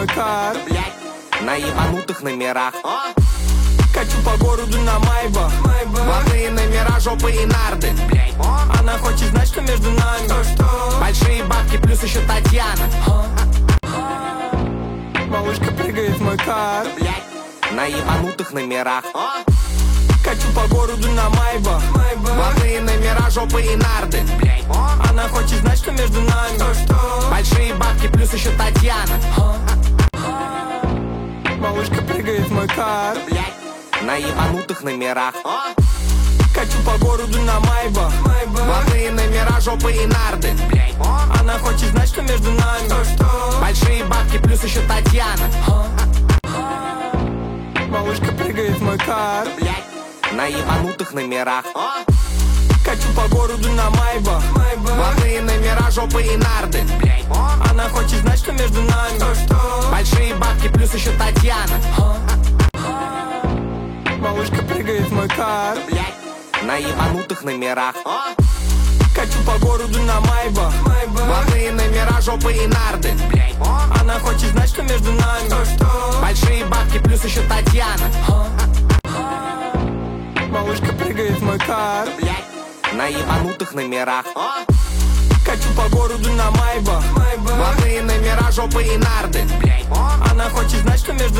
мой кар, на ебанутых номерах. качу по городу на Майбах. Блатные номера, жопы и нарды. Она хочет знать, что между нами. Большие бабки, плюс еще Татьяна. Малышка прыгает в мой кар, На ебанутых номерах. качу по городу на Майбах. Блатные номера, жопы и нарды. Она хочет знать, что между нами. Большие бабки, плюс еще Татьяна. Малышка прыгает в мой кар, На ебанутых номерах. качу по городу на Майбах. Блатные номера, жопы и нарды. Она хочет знать, что между нами. Большие бабки, плюс еще Татьяна. Малышка прыгает в мой кар, На ебанутых номерах. качу по городу на Майбах. Блатные номера, жопы и нарды. Она хочет знать, что между нами. Большие бабки, плюс еще Татьяна. Малышка прыгает в мой кар, На ебанутых номерах. качу по городу на Майбах. Блатные номера, жопы и нарды. Она хочет знать, что между нами. Большие бабки, плюс еще Татьяна. Малышка прыгает в мой кар, На ебанутых номерах. качу по городу на Майбах. Блатные номера, жопы и нарды. Она хочет знать, что между